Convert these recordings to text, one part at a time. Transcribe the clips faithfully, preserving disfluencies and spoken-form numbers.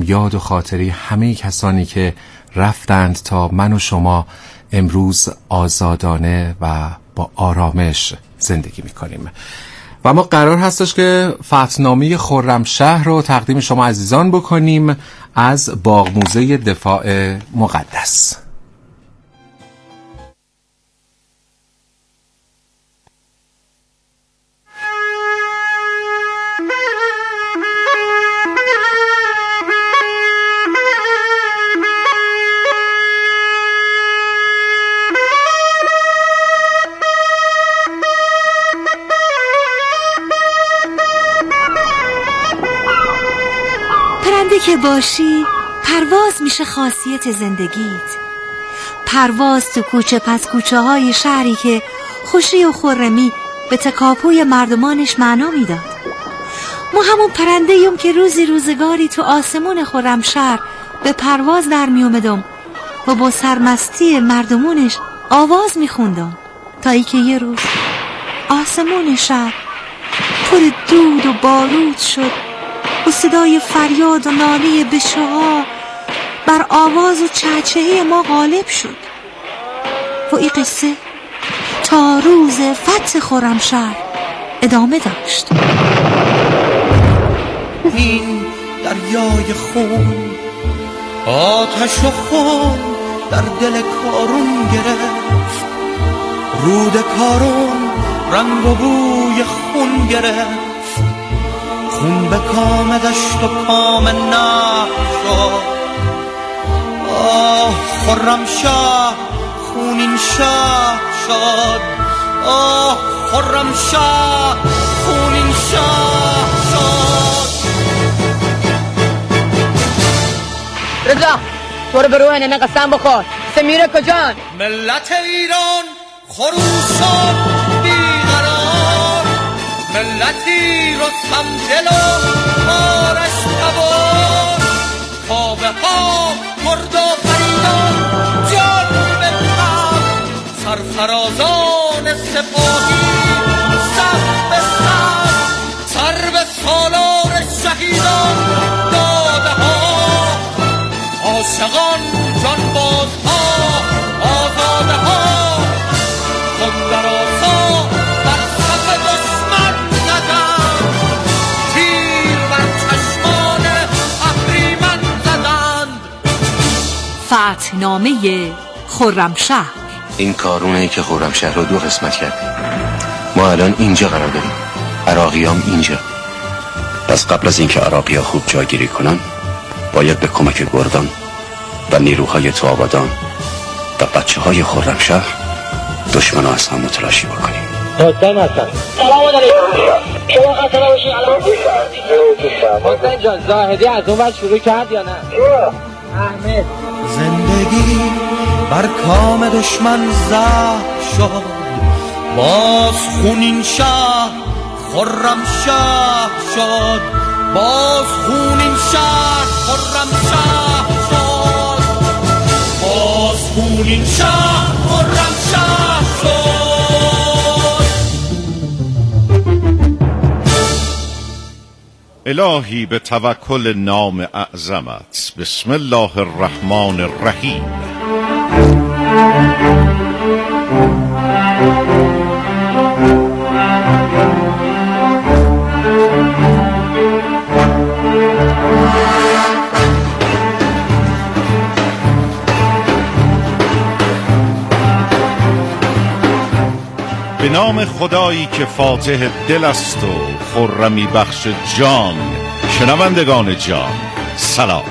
یاد و خاطری همه کسانی که رفتند تا من و شما امروز آزادانه و با آرامش زندگی میکنیم. و ما قرار هستش که فتحنامه خرمشهر رو تقدیم شما عزیزان بکنیم از باغ موزه دفاع مقدس. که باشی پرواز میشه خاصیت زندگیت. پرواز تو کوچه پس کوچه های شهری که خوشی و خرمی به تکاپوی مردمانش معنا میداد. ما همون پرنده ایم که روزی روزگاری تو آسمون خرمشهر به پرواز در می اومدم و با سرمستی مردمونش آواز میخوندم تا ای که یه روز آسمون شهر پر دود و بارود شد و صدای فریاد و ناله بچه‌ها بر آواز و چهچهه ما غالب شد و این قصه تا روز فتح خرمشهر ادامه داشت. این دریای خون آتش و خون در دل کارون گرفت، رود کارون رنگ و بوی خون گرفت، خون به کام دشت و کام نه شد. آه خرمشهر خونین شهر شد، آه خرمشهر خونین شهر شد. رضا تو رو به روح ننه قسم بخور، سمیره کجان؟ ملت ایران خروشان بیقرار، ملتی رستم دل و مارش نبار، خوابه ها مرد و فریدان جان بکن، سرفرازان سپاهی سر به سر، سر به سالار شهیدان داده ها، عاشقان جان بازها آزاده ها، خندر آسا بر صف دشمن زدن، تیر بر چشمان اهریمن زدند. فتحنامه خرمشهر. این کارونه که خرمشهر رو دو قسمت کرده. ما الان اینجا قرار داریم، عراقی هم اینجا. پس قبل از اینکه عراقی ها خوب جاگیری کنن باید به کمک گردان و نیروهای تو آبادان و بچه های خرمشهر دشمن ها از هم متلاشی بکنیم. حسین هستم. سلام علیکم. شما خسته نباشید. حسین جان زاهدی از اون وقت شروع کرد یا نه؟ احمد. زندگی بر کام دشمن زهر شد، باز خونین شهر خرمشهر شد، باز خونین شهر خرمشهر شد، باز خونین شهر خرمشهر شد. الهی به توکل نام اعظمت، بسم الله الرحمن الرحیم. به نام خدایی که فاتح دل است و خرمی بخش جان. شنوندگان جان سلام.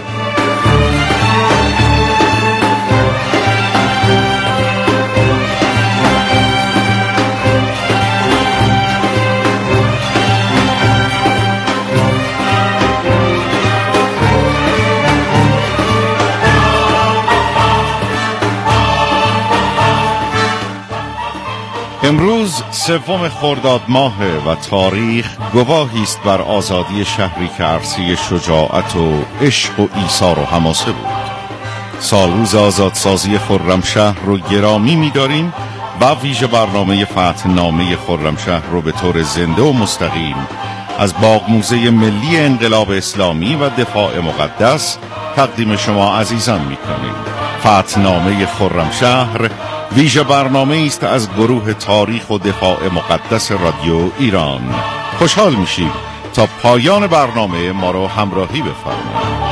امروز سوم خرداد ماه و تاریخ گواهی است بر آزادی شهری که عرصه شجاعت و عشق و ایثار و حماسه بود. سالروز آزادسازی خرمشهر رو گرامی می‌داریم و ویژه برنامه فتحنامه خرمشهر رو به طور زنده و مستقیم از باغ موزه ملی انقلاب اسلامی و دفاع مقدس تقدیم شما عزیزان می‌کنیم. فتحنامه خرمشهر ویژه برنامه است از گروه تاریخ و دفاع مقدس رادیو ایران. خوشحال میشیم تا پایان برنامه ما رو همراهی بفرمایید.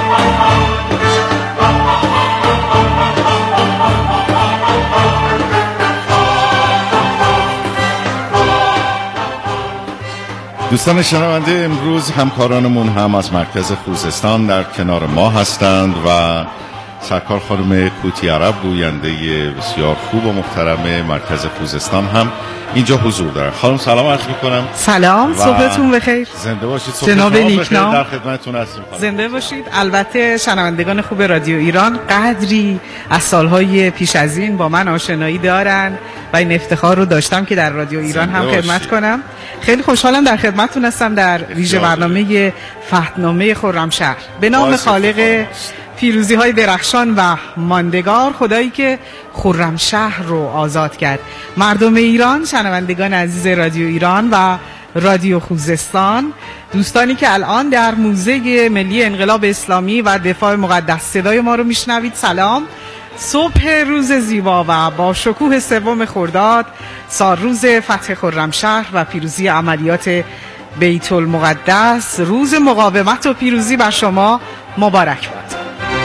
دوستان شنونده، امروز همکارانمون هم از مرکز خوزستان در کنار ما هستند و سرکار خانم کوتی عرب، گوینده بسیار خوب و محترم مرکز خوزستان هم اینجا حضور دارن. خانم سلام عرض میکنم. سلام، صبحتون بخیر. زنده باشید. جناب نیکنام در خدمتتون هستیم. زنده باشید. البته شنوندگان خوب رادیو ایران قدری از سالهای پیش از این با من آشنایی دارن و این افتخار رو داشتم که در رادیو ایران هم خدمت باشید. کنم. خیلی خوشحالم در خدمتتون هستم در ویژه برنامه فتحنامه خرمشهر. به نام خالق پیروزی های درخشان و ماندگار، خدایی که خرمشهر رو آزاد کرد. مردم ایران، شنوندگان عزیز رادیو ایران و رادیو خوزستان، دوستانی که الان در موزه ملی انقلاب اسلامی و دفاع مقدس صدای ما رو میشنوید، سلام. صبح روز زیبا و با شکوه سوم خرداد، سال روز فتح خرمشهر و پیروزی عملیات بیت المقدس، روز مقاومت و پیروزی بر شما مبارک باد.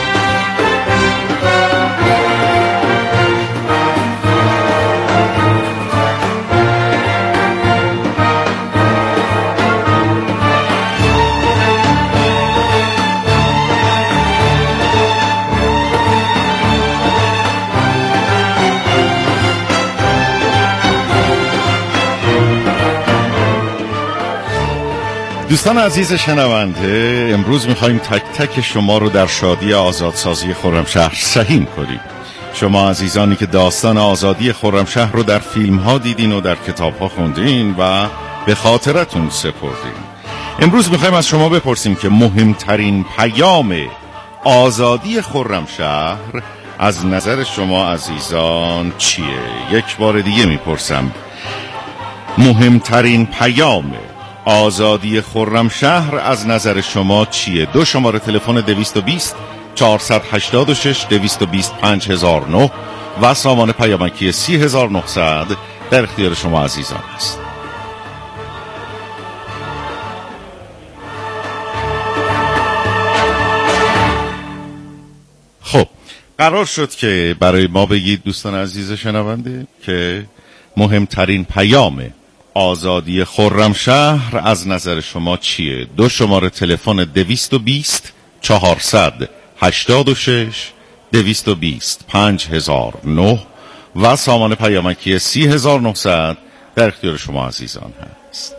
دوستان عزیز شنونده، امروز می‌خوایم تک تک شما رو در شادی آزادسازی خرمشهر سهیم کنیم. شما عزیزانی که داستان آزادی خرمشهر رو در فیلم‌ها دیدین و در کتاب‌ها خوندین و به خاطرتون سپردین. امروز می‌خوایم از شما بپرسیم که مهمترین پیام آزادی خرمشهر از نظر شما عزیزان چیه؟ یک بار دیگه میپرسم، مهمترین پیام آزادی خرمشهر از نظر شما چیه؟ دو شماره تلفن دویست و بیست چهارصد و هشتاد و شش دویست و بیست پنج هزار و نه و سامان پیامکی سی هزار و نهصد در اختیار شما عزیزان است. خب، قرار شد که برای ما بگید دوستان عزیز شنونده که مهمترین پیام آزادی خرمشهر از نظر شما چیه؟ دو شماره تلفن دویست و بیست چهارصد و هشتاد و شش دویست و بیست پنج هزار و نه و سامان پیامکی سی هزار و نهصد در اختیار شما عزیزان هست.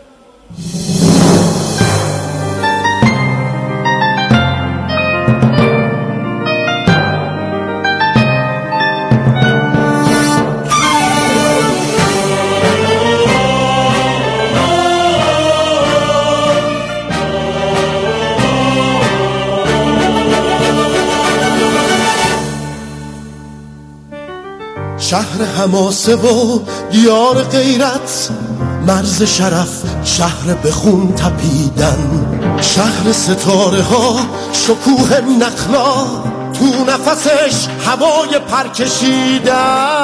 شهر حماسه و دیار غیرت، مرز شرف، شهر به خون تپیدن، شهر ستاره ها، شکوه نخلا، تو نفسش هوای پر کشیدن،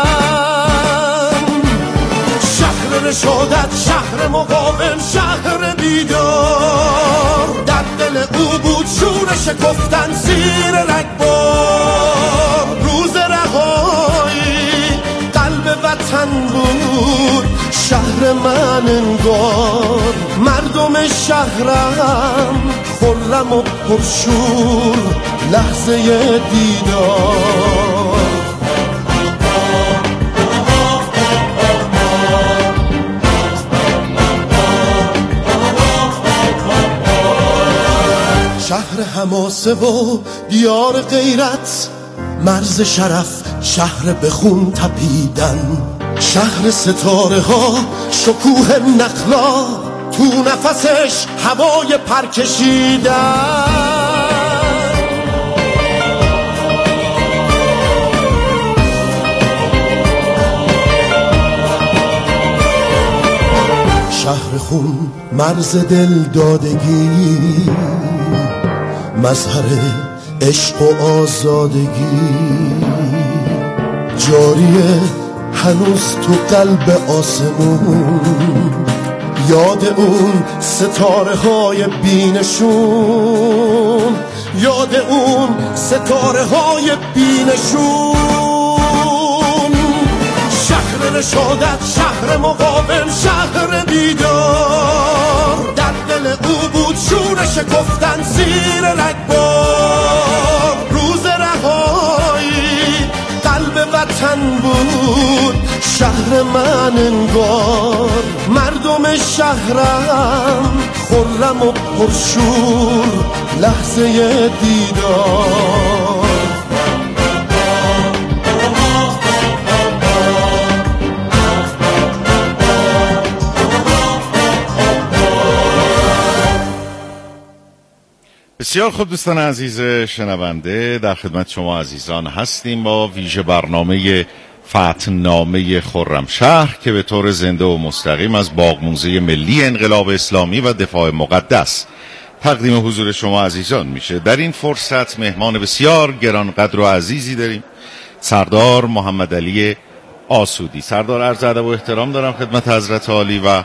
شهر رشادت، شهر مقاوم، شهر بیدار، در دل او بود شور شکفتن زیر رگبار، روز رهایی وطن بود شهر من انگار، مردم شهرم خرم و پرشور لحظه دیدار. شهر حماسه و دیار غیرت، مرز شرف، شهر به خون تپیدن، شهر ستاره ها، شکوه نخلا، تو نفسش هوای پر کشیدن، شهر بخون مرز دل دادگی، مظهر عشق و آزادگی. جاریه هنوز تو قلب آسمون، یاد اون ستاره های بینشون، یاد اون ستاره های بینشون. شهر رشادت، شهر مقاوم، شهر بیدار، در دل او بود شور شکفتن زیر رگبار. روز رهایی قلب وطن بود، شهر من انگار مردم شهرم خرم و پرشور لحظه دیدار. بسیار خوب دوستان عزیز شنونده، در خدمت شما عزیزان هستیم با ویژه برنامه فتحنامه خرمشهر که به طور زنده و مستقیم از باغ موزه ملی انقلاب اسلامی و دفاع مقدس تقدیم حضور شما عزیزان میشه. در این فرصت مهمان بسیار گرانقدر و عزیزی داریم، سردار محمد علی آسودی. سردار، عرض ادب و احترام دارم خدمت حضرت عالی و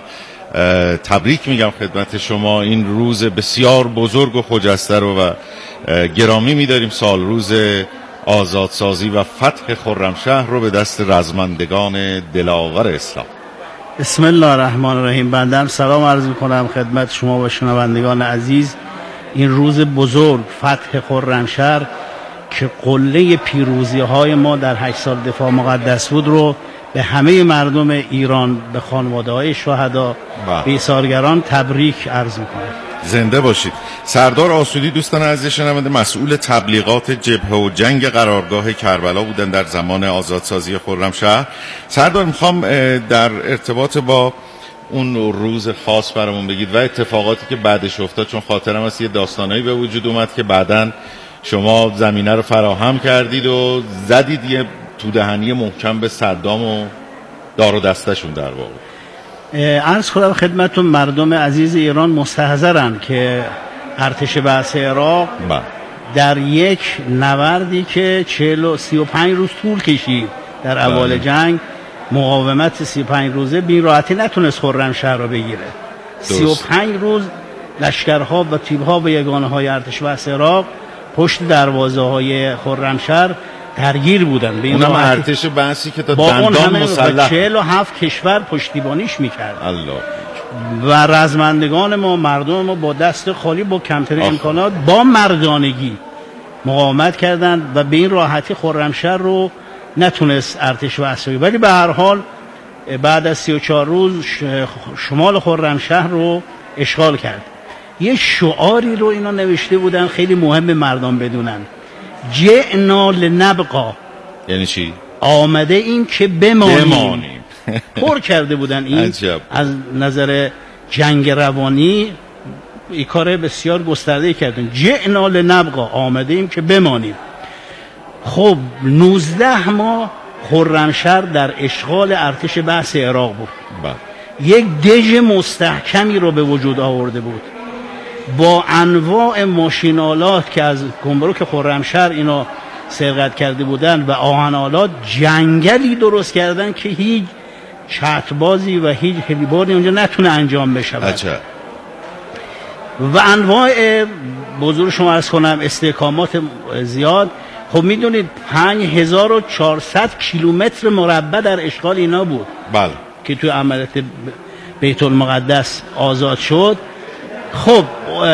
تبریک میگم خدمت شما. این روز بسیار بزرگ و خجسته رو و گرامی میداریم، سال روز آزادسازی و فتح خرمشهر رو به دست رزمندگان دلاور اسلام. بسم الله الرحمن الرحیم. بنده سلام عرض میکنم خدمت شما و شنوندگان عزیز. این روز بزرگ فتح خرمشهر که قله پیروزی های ما در هشت سال دفاع مقدس بود رو به همه مردم ایران، به خانواده های شهدا، به ایثارگران تبریک عرض میکنم. زنده باشید. سردار آسودی دوستان عزیز شنونده مسئول تبلیغات جبهه و جنگ قرارگاه کربلا بودن در زمان آزادسازی خرمشهر. سردار، میخوام در ارتباط با اون روز خاص برامون بگید و اتفاقاتی که بعدش افتاد، چون خاطرم است یه داستانایی به وجود اومد که بعداً شما زمینه رو فراهم کردید و زدید یه تو دهنی محکم به صدام و دار و دستشون در واقع. عرض کنم خدمتتون مردم عزیز ایران مستحضرن که ارتش بعث عراق با. در یک نبردی که چهل و سی و پنج روز طول کشید در اول جنگ، مقاومت سی و پنج روزه بی راحتی نتونست خرمشهر رو بگیره. سی و پنج روز لشکرها و تیبها و یگانه های ارتش بعث عراق پشت دروازه های خرمشهر درگیر بودن. به این اونم ارتش بعثی که تا دندان مسلح چهل و هفت کشور پشتیبانیش میکرد. الله. و رزمندگان ما، مردم ما با دست خالی، با کمترین امکانات، با مردانگی مقاومت کردند و به این راحتی خرمشهر رو نتونست ارتش بعثی. ولی به هر حال بعد از سی و چهار روز شمال خرمشهر رو اشغال کرد. یه شعاری رو اینا نوشته بودن خیلی مهم مردم بدونن: جئنا لنبقا. یعنی چی؟ آمده این که بمانیم, بمانیم. پر کرده بودن این عجب. از نظر جنگ روانی این کار بسیار گسترده کردن. جئنا لنبقا، آمده ایم که بمانیم. خب نوزده ماه خرمشهر در اشغال ارتش بعث عراق بود. با. یک دژ مستحکمی رو به وجود آورده بود با انواع ماشینالات که از گمرک خرمشهر اینا سرقت کرده بودن و آهنالات، جنگلی درست کردن که هیچ چتربازی و هیچ هلیباری اونجا نتونه انجام بشه. و انواع بزرگ شما عرض کنم استحکامات زیاد. خب میدونید پنج هزار و چهارصد کیلومتر مربع در اشغال اینا بود. بله. که توی عملیات بیت المقدس آزاد شد. خب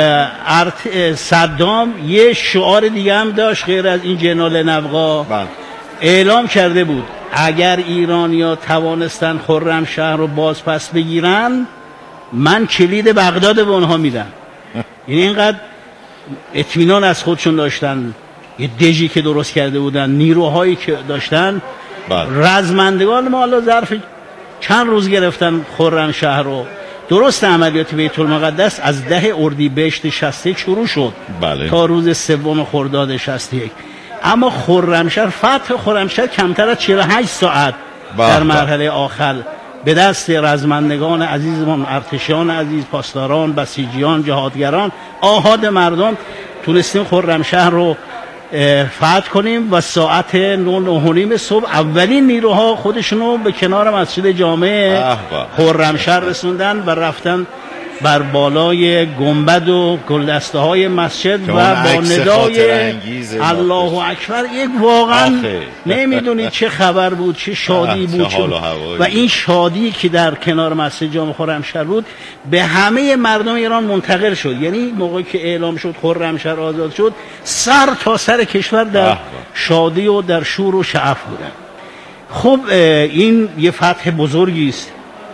صدام یه شعار دیگه هم داشت غیر از این جنال نبقا. بله. اعلام کرده بود اگر ایرانیا توانستن خرمشهر رو باز پس بگیرن، من کلید بغداد به اونها میدم. یعنی اینقدر اطمینان از خودشون داشتن، یه دژی که درست کرده بودن، نیروهایی که داشتن. بله. رزمندگان ما حالا ظرف چند روز گرفتن خرمشهر رو. درست عملیات بیت المقدس از ده اردیبهشت شصت و یک شروع شد. بله. تا روز سوم خرداد شصت و یک. اما خرمشهر، فتح خرمشهر کمتر از چهل و هشت ساعت بله. در مرحله آخر به دست رزمندگان عزیزمان، ارتشیان عزیز، پاسداران، بسیجیان، جهادگران، آحاد مردم تونستیم خرمشهر رو فتح کنیم و ساعت نه و نیم صبح اولین نیروها خودشونو به کنار مسجد جامع خرمشهر رسوندن و رفتن بر بالای گنبد و گلدسته های مسجد و با ندای الله اکبر یک واقعا نمیدونید چه خبر بود، چه شادی بود چه و این شادی که در کنار مسجد جامع خرمشهر بود به همه مردم ایران منتقل شد. یعنی موقعی که اعلام شد خرمشهر آزاد شد سر تا سر کشور در شادی و در شور و شعف بودن. خب این یه فتح بزرگی است.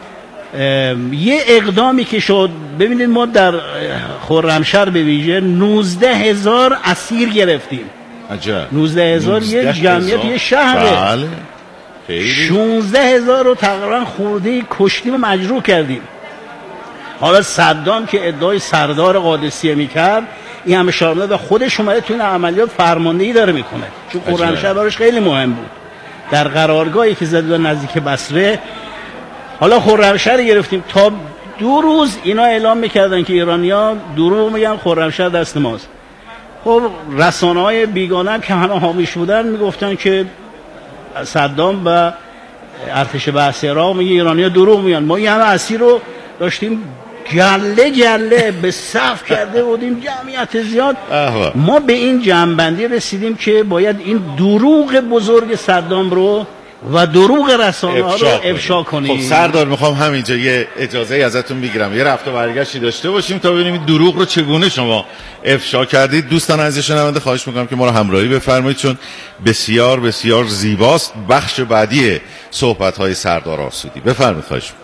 یه اقدامی که شد، ببینید ما در خرمشهر به ویژه نوزده هزار اسیر گرفتیم. عجب. نوزده هزار یه جمعیت یه شهره. بله. شانزده هزار رو تقریبا خورده کشتیم و مجروح کردیم. حالا صدام که ادعای سردار قادسیه میکرد این همه شارمده و خودش اومده تو این عملیات فرماندهی داره میکنه، چون خرمشهر براش خیلی مهم بود. در قرارگاهی که زده نزدیک بصره، حالا خرمشهر گرفتیم. تا دو روز اینا اعلام میکردن که ایرانی‌ها دروغ میگن، خرمشهر دست ماست. خب رسانه‌های بیگانه هم که همه حامیش بودن میگفتن که صدام و ارتش بعثی عراق میگه ایرانی‌ها دروغ میگن. ما این همه اسیر رو داشتیم گله گله به صف کرده بودیم، جمعیت زیاد. ما به این جمع‌بندی رسیدیم که باید این دروغ بزرگ صدام رو و دروغ رسانه ها رو افشا کنیم. خب سردار میخوام همینجا یه اجازه ازتون بگیرم، یه رفت و برگشتی داشته باشیم تا ببینیم دروغ رو چگونه شما افشا کردید. دوستان عزیز شنونده خواهش میکنم که ما رو همراهی بفرمایید، چون بسیار بسیار زیباست بخش بعدی صحبت های سردار آسودی. بفرمایید. خواهش میکنم.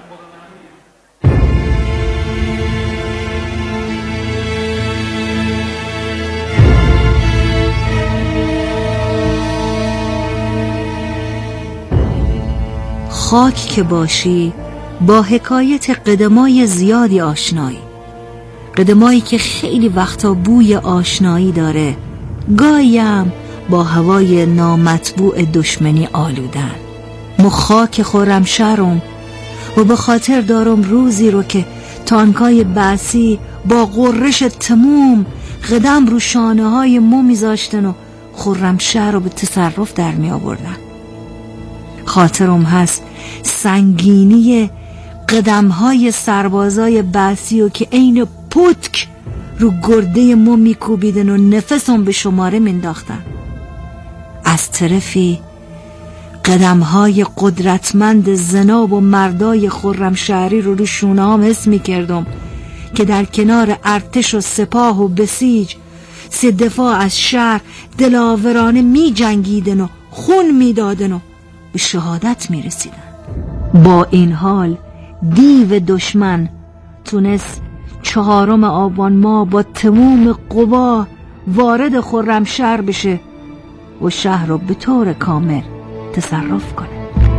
خاک که باشی با حکایت قدمای زیادی آشنایی، قدمایی که خیلی وقتا بوی آشنایی داره، گاهیم با هوای نامطبوع دشمنی آلودن. مو خاک خرمشهرم و به خاطر دارم روزی رو که تانکای بعثی با غرش تموم قدم رو شانه های مو میذاشتن و خرمشهر رو به تصرف در می آوردن. خاطرم هست سنگینی قدم‌های سربازای بعثی و که عین پتک رو گرده مو میکوبیدن و نفسم به شماره مینداختن. از طرفی قدم‌های قدرتمند زناب و مردای خرمشهری رو رو شونه هم حس میکردم که در کنار ارتش و سپاه و بسیج سه دفاع از شهر دلاورانه می جنگیدن و خون میدادن و به شهادت می رسیدن. با این حال دیو دشمن تونست چهارم آبان ماه با تموم قوا وارد خرمشهر بشه و شهر رو به طور کامل تصرف کنه.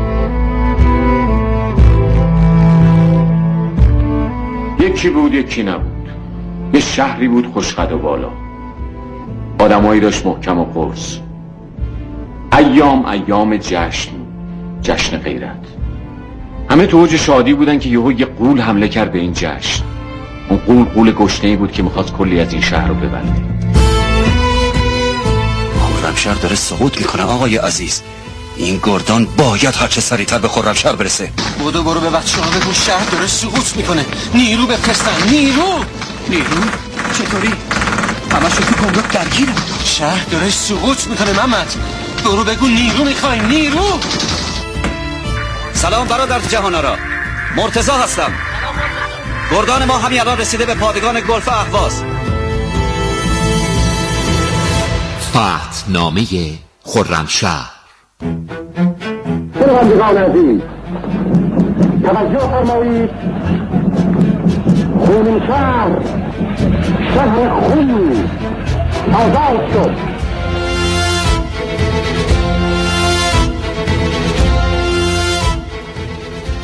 یکی بود یکی نبود، یه شهری بود خوشقد و بالا، آدمایی داشت محکم و قرص. ایام ایام جشن، جشن غیرت. همه تو اوج شادی بودن که یهو یه غول حمله کرد به این جشن. اون غول غول گشنه‌ای بود که میخواست کلی از این شهر رو ببنده. خرمشهر داره سقوط میکنه آقای عزیز. این گردان باید هرچه سریعتر به خرمشهر برسه. بودو برو به بچه ها بگو شهر داره سقوط میکنه، نیرو بفرستن. نیرو نیرو چطوری؟ همه شو تو گمرک درگیرم. شهر داره سقوط میکنه محمد، برو بگو نیرو میخوایم. نیرو. سلام برادر جهانارا، مرتضی هستم. گردان ما همین الان رسیده به پادگان گلف اهواز. فتح نامه خرمشهر. شنوندگان عزیز توجه فرمایید، خرمشهر شهر خون آزاد شد.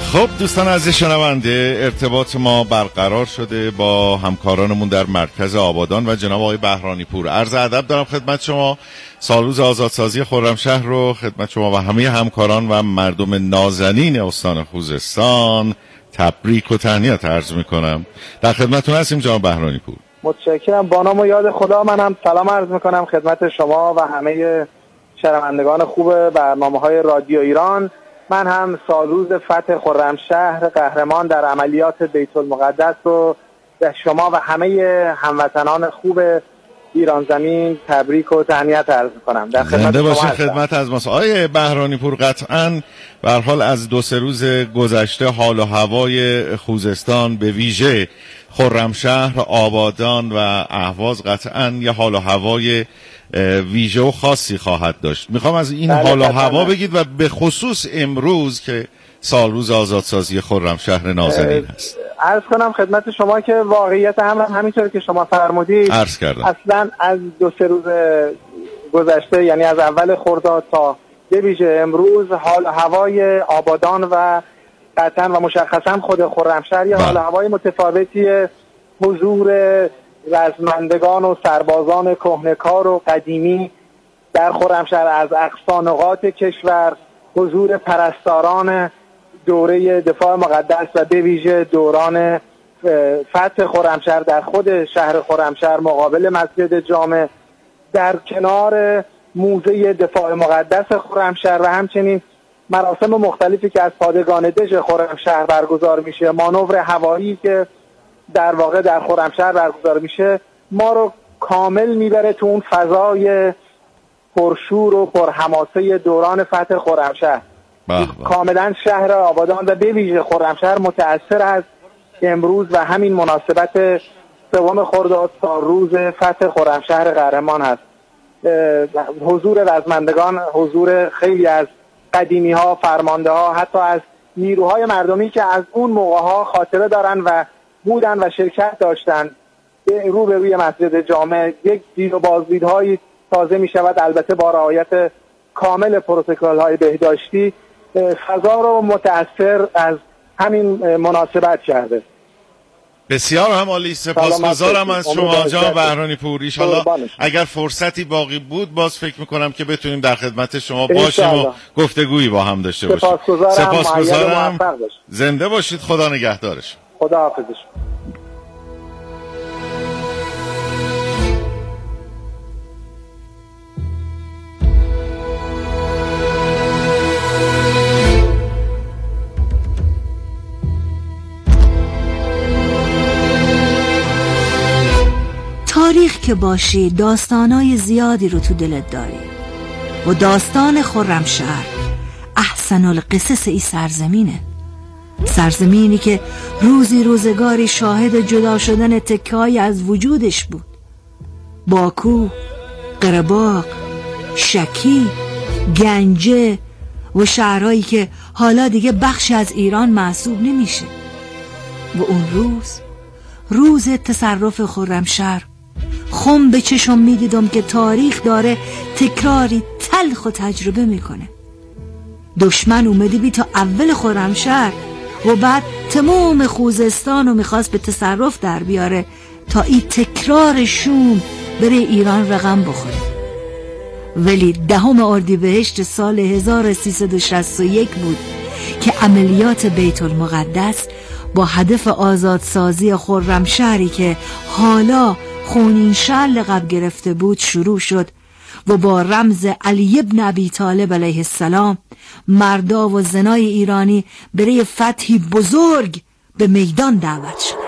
خب دوستان عزیز شنونده، ارتباط ما برقرار شده با همکارانمون در مرکز آبادان و جناب آقای بهرانی پور. عرض ادب دارم خدمت شما. سالروز آزادسازی خرمشهر رو خدمت شما و همه همکاران و مردم نازنین استان خوزستان تبریک و تهنیت عرض میکنم. در خدمتتون هستیم جناب بهرانی پور. متشکرم. با نام و یاد خدا منم سلام عرض میکنم خدمت شما و همه شنوندگان خوب برنامه‌های رادیو ایران. من هم سالروز فتح خرمشهر قهرمان در عملیات بیت المقدس رو به شما و همه هموطنان خوب ایران زمین تبریک و تهنیت عرض می‌کنم. در خدمت زنده باشید. هستم. خدمت از ما آقای بهرانی پور، قطعاً به هر حال از دو سه روز گذشته حال و هوای خوزستان به ویژه خرمشهر، آبادان و اهواز قطعاً یه حال و هوای ویژه و خاصی خواهد داشت. میخوام از این بله حال و قطعاً. هوا بگید و به خصوص امروز که سالروز آزادسازی خرمشهر نازنین هست. عرض کنم خدمت شما که واقعیت هم همینطور که شما فرمودید عرض کردم. اصلا از دو سه روز گذشته، یعنی از اول خرداد تا به ویژه امروز، حال و هوای آبادان و قطعا و مشخصا خود خرمشهر یه حال و هوای متفاوتیه. حضور رزمندگان و سربازان کهنه‌کار و قدیمی در خرمشهر از اقصا نقاط کشور، حضور پرستاران دوره دفاع مقدس و به ویژه دوران فتح خرمشهر در خود شهر خرمشهر مقابل مسجد جامع، در کنار موزه دفاع مقدس خرمشهر و همچنین مراسم مختلفی که از پادگان دژ خرمشهر برگزار میشه، مانور هوایی که در واقع در خرمشهر برگزار میشه، ما رو کامل میبره تو اون فضای پرشور و پرحماسه دوران فتح خرمشهر. کاملا شهر آبادان و به ویژه خرمشهر متأثر از امروز و همین مناسبت سوم خرداد تا روز فتح خرمشهر قهرمان هست. حضور رزمندگان، حضور خیلی از قدیمی ها، فرمانده ها، حتی از نیروهای مردمی که از اون موقع ها خاطره دارن و بودن و شرکت داشتن رو به روی مسجد جامع. یک دید و بازدیدهایی تازه می شود، البته با رعایت کامل پروتکل های بهداشتی، فضا رو متأثر از همین مناسبت کرده. بسیار هم عالی، سپاسگزارم از شما جناب بهرانی پور. ان شاءالله اگر فرصتی باقی بود باز فکر میکنم که بتونیم در خدمت شما باشیم و گفتگویی با هم داشته باشیم. سپاسگزارم. سپاسگزارم. زنده باشید. خدا نگهدارش. خدا حافظش. تاریخ که باشی داستانای زیادی رو تو دلت داری و داستان خرمشهر احسن القصص ای سرزمینه. سرزمینی که روزی روزگاری شاهد جدا شدن تکه‌ای از وجودش بود. باکو، قره‌باغ، شکی، گنجه و شهرهایی که حالا دیگه بخشی از ایران محسوب نمیشه. و اون روز روز تصرف خرمشهر خم به چشم میدیدم که تاریخ داره تکراری تلخ و تجربه میکنه. دشمن اومده بی تا اول خرمشهر و بعد تمام خوزستان رو میخواست به تصرف در بیاره تا این تکرار شوم بره ایران رقم بخوره. ولی دهم اردیبهشت سال هزار و سیصد و شصت و یک بود که عملیات بیت المقدس با هدف آزادسازی خرمشهری که حالا خونین شهر لقب گرفته بود شروع شد و با رمز علی ابن ابی طالب علیه السلام مردا و زنای ایرانی برای فتحی بزرگ به میدان دعوت شدند.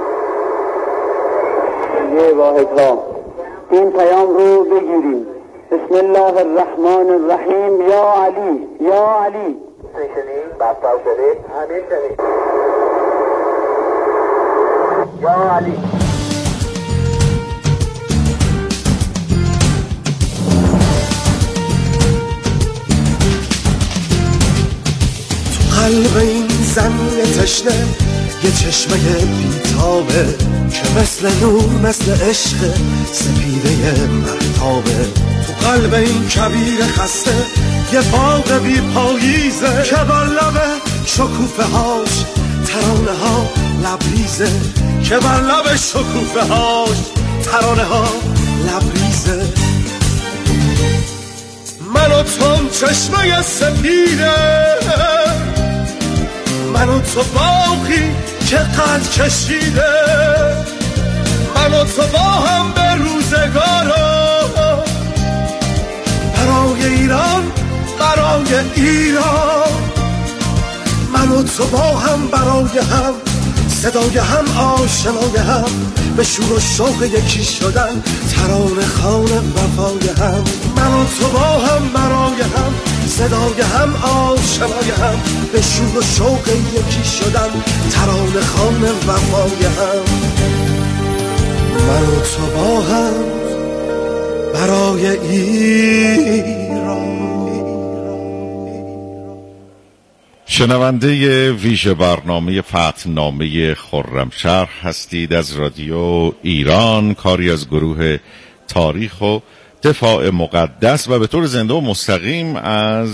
یه واحدها این پیام رو بگیریم. بسم الله الرحمن الرحیم. یا علی یا علی. شنید؟ بطال شدید؟ همین شنید. یا علی. قلب این زن تشنه یه چشمه بیتابه که مثل نور مثل عشق سپیده مرتابه. تو قلب این کبیر خسته یه باغ بی پاییزه که بر لب شکوفه هاش ترانه ها لبریزه که بر لب شکوفه هاش ترانه ها لبریزه من و تو چشمه سپیده من و تو باقی که قد کشیده من و تو با هم به روزگارا برای ایران برای ایران من و تو با هم برای هم صدای هم آشنای هم به شور و شوق یکی شدن ترانه خوان وفای هم من و تو با هم برای هم صدای هم آشنای هم به شور و شوق یکی شدن ترانه خوان وفای هم من و تو با هم برای ایران. شنونده ویژه برنامه فتحنامه خرمشهر هستید از رادیو ایران، کاری از گروه تاریخ و دفاع مقدس و به طور زنده و مستقیم از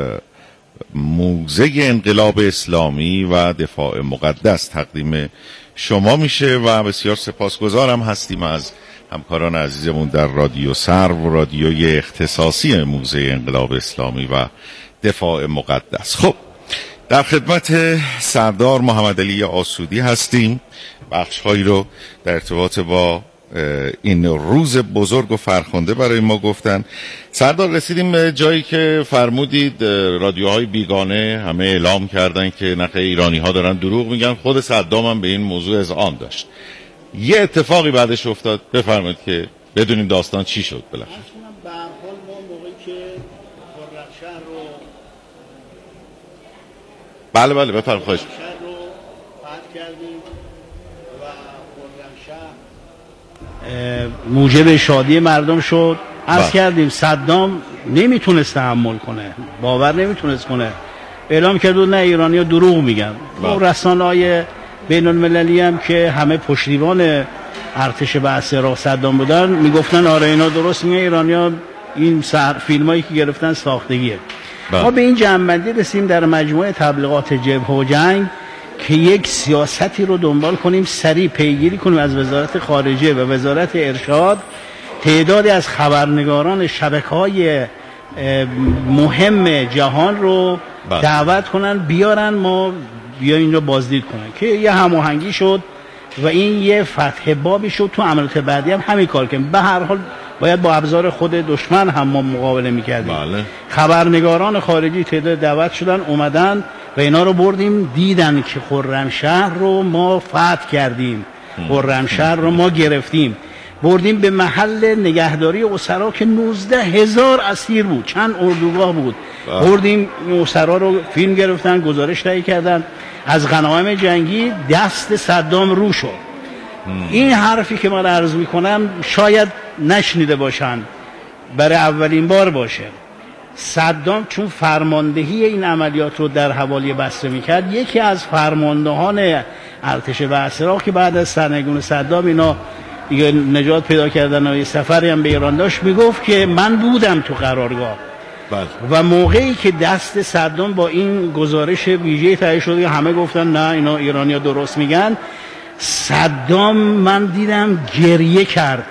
موزه انقلاب اسلامی و دفاع مقدس تقدیم شما میشه و بسیار سپاسگزارم هستیم از همکاران عزیزمون در رادیو سرو و رادیوی اختصاصی موزه انقلاب اسلامی و دفاع مقدس. خب در خدمت سردار محمد علی آسودی هستیم. بخش‌هایی رو در ارتباط با این روز بزرگ و فرخنده برای ما گفتن. سردار رسیدیم به جایی که فرمودید رادیوهای بیگانه همه اعلام کردن که نخ ایرانی ها دارن دروغ میگن، خود صدام هم به این موضوع اذعان داشت. یه اتفاقی بعدش افتاد، بفرمایید که بدونیم داستان چی شد بالاخره. به هر حال ما موقعی که خرمشهر رو بله بله بفرمایید خواهش شهر رو فتح کردیم و خرمشهر موجب شادی مردم شد. عرض کردیم صدام نمیتونست تحمل کنه، باور نمیتونست کنه، اعلام کرد نه ایرانی ها دروغ میگن. و رسانه‌های بین المللی هم که همه پشتیبان ارتش بعث را صدام بودن میگفتن آره اینا درست میگن، ایرانی ها این سر فیلم هایی که گرفتن ساختگیه. ما به این جنبندی رسیم در مجموعه تبلیغات جبهه و جنگ که یک سیاستی رو دنبال کنیم، سریع پیگیری کنیم از وزارت خارجه و وزارت ارشاد تعدادی از خبرنگاران شبکه‌های مهم جهان رو دعوت کنن بیارن ما بیا این رو بازدید کنن که یه هماهنگی شد و این یه فتح بابی شد. تو عملیات بعدی هم همین کار کنیم. به هر حال باید با ابزار خود دشمن هم ما مقابله میکردیم. بله. خبرنگاران خارجی تعداد دعوت شدن اومدن و اینا رو بردیم دیدن که خرمشهر رو ما فتح کردیم، خرمشهر رو ما گرفتیم، بردیم به محل نگهداری اسرا که نوزده هزار اسیر بود، چند اردوگاه بود. بله. بردیم اسرا رو فیلم گرفتن، گزارش تهیه کردن، از غنایم جنگی دست صدام رو شد. این حرفی که من عرض میکنم شاید نشنیده باشن، برای اولین بار باشه. صدام چون فرماندهی این عملیات رو در حوالی بصره میکرد، یکی از فرماندهان ارتش بعث که بعد از سرنگون صدام اینا دیگه نجات پیدا کردن و یه سفری هم به ایران داشت، میگفت که من بودم تو قرارگاه. بله. و موقعی که دست صدام با این گزارش ویژه تهیه شد همه گفتن نه اینا ایرانی‌ها درست میگن، صدام من دیدم گریه کرد.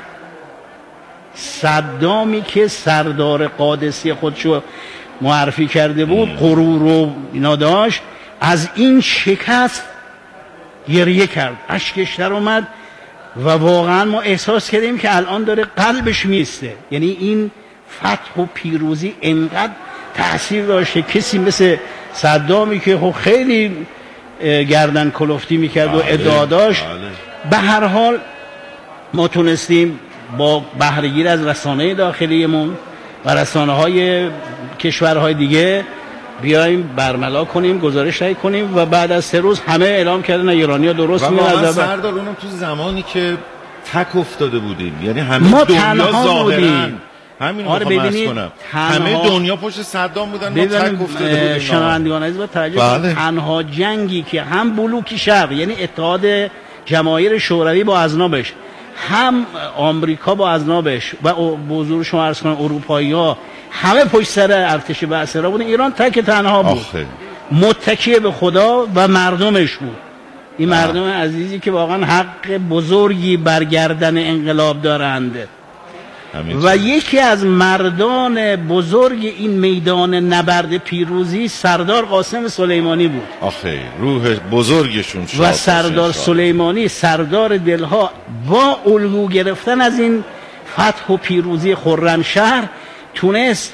صدامی که سردار قادسی خودشو معرفی کرده بود، غرور و اینا داشت، از این شکست گریه کرد، اشکش در اومد و واقعا ما احساس کردیم که الان داره قلبش میسته. یعنی این فتح و پیروزی انقدر تأثیر داشته. کسی مثل صدامی که خیلی گردن کلفتی میکرد و ادعا داشت، به هر حال ما تونستیم با بهره‌گیری از رسانه داخلیمون و رسانه های کشورهای دیگه بیایم برملا کنیم، گزارش تهیه کنیم و بعد از سه روز همه اعلام کردن ایرانی‌ها درست میگن. و سردار اونم تو زمانی که تک افتاده بودیم، یعنی همه دنیا ظاهراً همین رو میخوام عرض کنم، همه دنیا پشت صدام بودن، ما تک افتاده بودیم. شنوندگان عزیز با توجه کنید، تنها جنگی که هم بلوک شرق یعنی اتحاد جماهیر شوروی با اذنابش، هم آمریکا با اذنابش و بزرگ شما عرض کنم اروپایی‌ها همه پشت سر ارتش بعث را بودن، ایران تک تنها بود. آخه. متکی به خدا و مردمش بود. این مردم عزیزی که واقعا حق بزرگی برگردن انقلاب دارند و یکی از مردان بزرگ این میدان نبرد پیروزی سردار قاسم سلیمانی بود. آخه روح بزرگشون شاد و سردار سلیمانی سردار دلها با الگو گرفتن از این فتح و پیروزی خرمشهر تونست